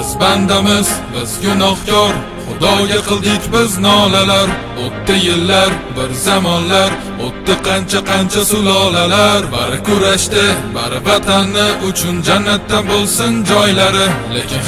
Biz bandamiz, biz gunohkor, Xudoga qildik biz nolalar. O'tdi yillar, bir zamonlar, o'tdi qancha sulolalar. Bari kurashdi, bari vatanni uchun jannatdan bo'lsin joylari. Lekin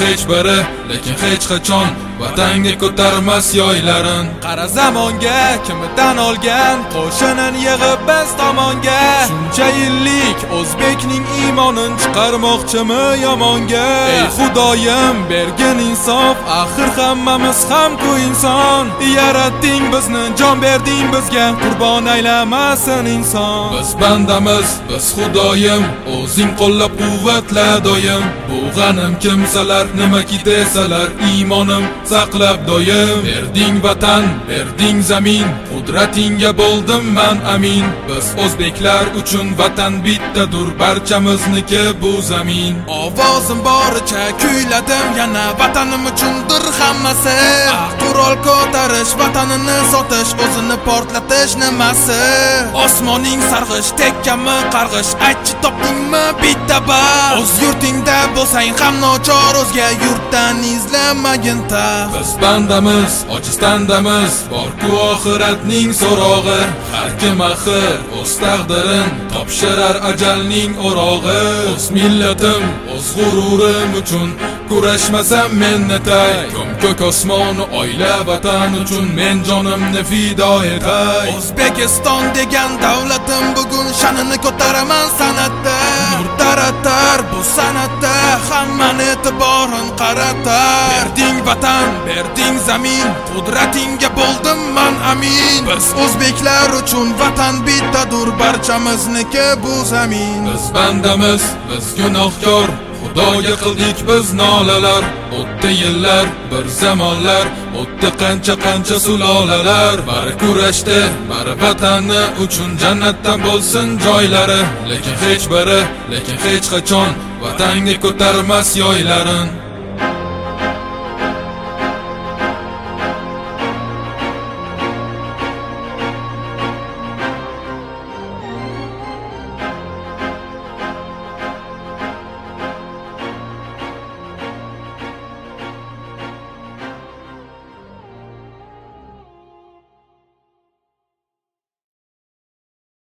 hech qachon vatanga ko'tarmas yoylarin. Qara zamonga kimdan olgan qo'shinin yig'ib biz tomonga. Shuncha yillik o'zbekning iymonin chiqarmoqchimi yomonga? Ey Xudoyim bergin insof, axir hammamiz ham-ku inson. Yaratding bizni, jon berding bizga, qurbon aylamasin inson. Biz bandamiz, biz Xudoyim, o'zing qo'llab quvvatla doim. Bu g'anim kimsalar nimaki desalar, iymonim saqlab doim. Berding vatan, berding zamin, qudratingga bo'ldim man amin. Biz o'zbeklar uchun vatan bittadur, barchamizniki bu zamin. Ovozim boricha kuyladim, yana vatanim uchundir hammasi. Qurol ko'tarish, vatanini sotish, o'zini portlatish nimasi? Osmoning sarg'ish, tekkami qarg'ish, aytchi topdingmi bitta bal? O'z yurtingda bo'lsang ham nochor, o'zga yurtdan izlamagin taxt. Biz bandamiz, ojiz tandamiz, bor-ku oxiratning so'rog'i. Har kim axir o'z taqdirin topshirar ajalning o'rog'i. O'z millatim, o'z g'ururim uchun kurashmasam men netay. Ko'k osmon, oila, vatan uchun men jonimni fido etay. O'zbekiston degan davlatim bugun sha'nini ko'taraman san'atda. Nur taratar bu san'atda, hammani e'tiborin qaratar. Berding vatan, berding zamin, qudratingga bo'ldim man amin. Biz o'zbeklar uchun vatan bittadur, barchamizniki bu zamin. Biz bandamiz, biz gunohkor, Xudoga qildik biz nolalar. O'tdi yillar, bir zamonlar, o'tdi qancha sulolalar. Bari kurashdi, bari vatanni uchun jannatdan bo'lsin joylari. Lekin hech qachon vatanga ko'tarmas yoylarin.